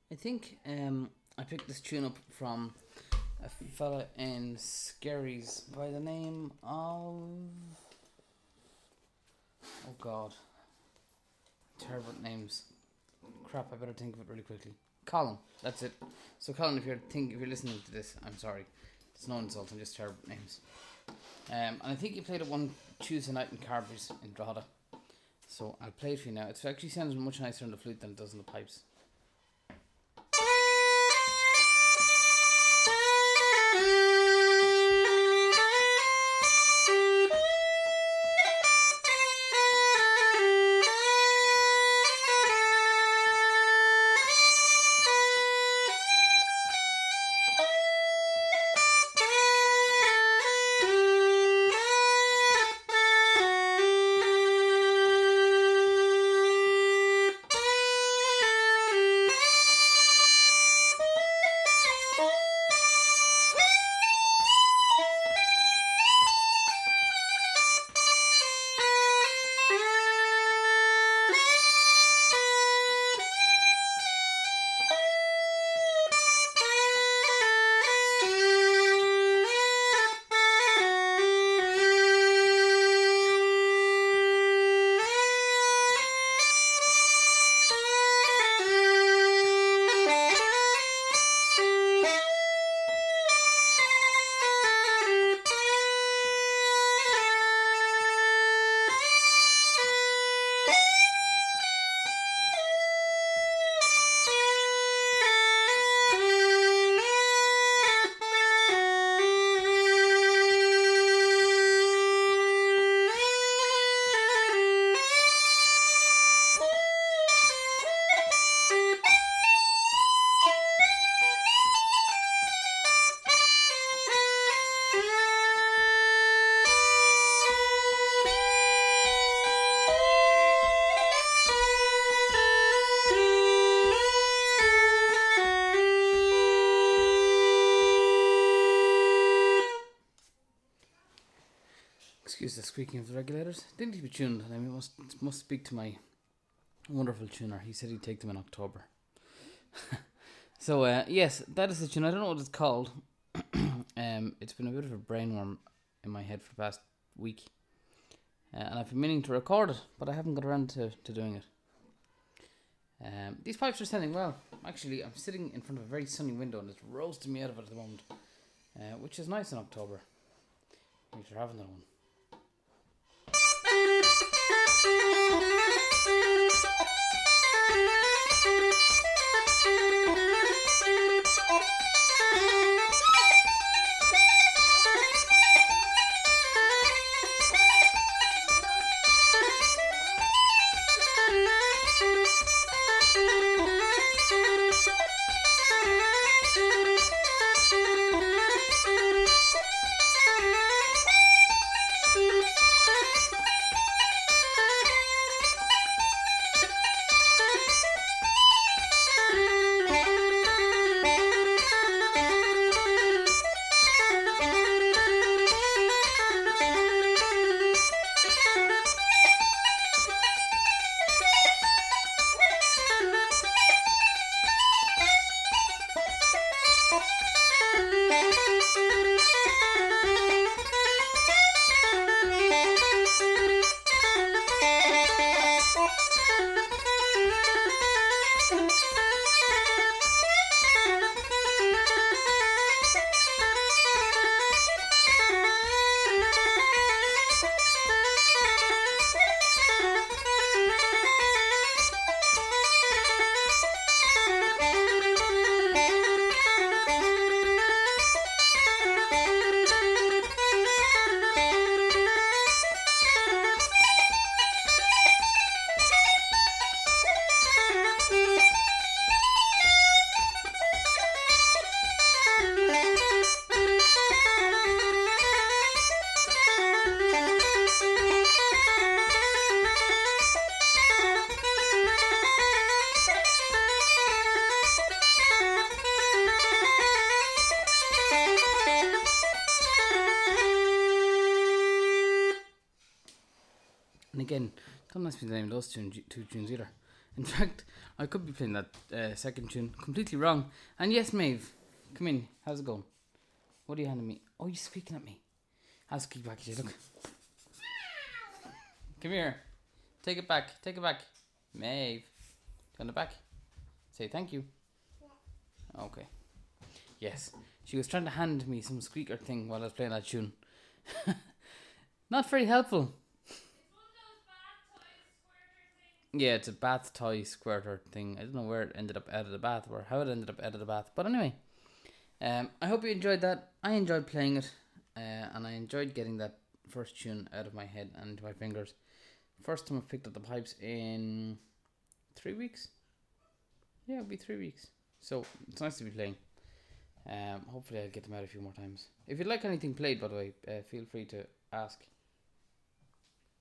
I think I picked this tune up from a fella in Skerries by the name of. Oh God. Terrible names. Crap, I better think of it really quickly. Colin, that's it. So Colin, if you're listening to this, I'm sorry. It's no insult, I'm just terrible names. And I think you played it one Tuesday night in Carberry's in Drogheda. So I'll play it for you now. It actually sounds much nicer on the flute than it does on the pipes. Excuse the squeaking of the regulators. Didn't he be tuned? I mean, must speak to my wonderful tuner. He said he'd take them in October. So yes, that is the tune. I don't know what it's called. It's been a bit of a brainworm in my head for the past week, and I've been meaning to record it, but I haven't got around to doing it. These pipes are sounding well. Actually, I'm sitting in front of a very sunny window and it's roasting me out of it at the moment, which is nice in October. We should have another one. And again, don't ask me the name of those two tunes either. In fact, I could be playing that second tune completely wrong. And yes, Maeve, come in. How's it going? What are you handing me? Oh, you're squeaking at me. I'll squeak back at you. Look. Come here. Take it back. Take it back. Maeve. Turn it back. Say thank you. Yeah. Okay. Yes. She was trying to hand me some squeaker thing while I was playing that tune. Not very helpful. Yeah, it's a bath toy squirter thing. I don't know where it ended up out of the bath or how it ended up out of the bath. But anyway, I hope you enjoyed that. I enjoyed playing it, and I enjoyed getting that first tune out of my head and into my fingers. First time I've picked up the pipes in 3 weeks. Yeah, it'll be 3 weeks. So it's nice to be playing. Hopefully I'll get them out a few more times. If you'd like anything played, by the way, feel free to ask.